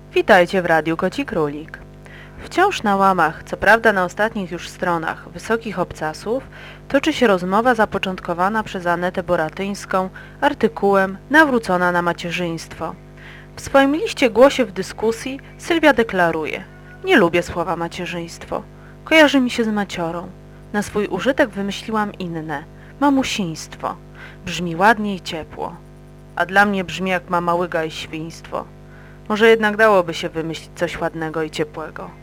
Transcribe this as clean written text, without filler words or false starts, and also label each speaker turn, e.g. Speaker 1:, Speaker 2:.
Speaker 1: Witajcie w Radiu Koci Królik. Wciąż na łamach, co prawda na ostatnich już stronach, Wysokich Obcasów toczy się rozmowa zapoczątkowana przez Anetę Boratyńską artykułem Nawrócona na macierzyństwo. W swoim liście Głosie w dyskusji Sylwia deklaruje: nie lubię słowa macierzyństwo. Kojarzy mi się z maciorą. Na swój użytek wymyśliłam inne. Mamusiństwo. Brzmi ładnie i ciepło. A dla mnie brzmi jak mama łyga i świństwo. Może jednak dałoby się wymyślić coś ładnego i ciepłego.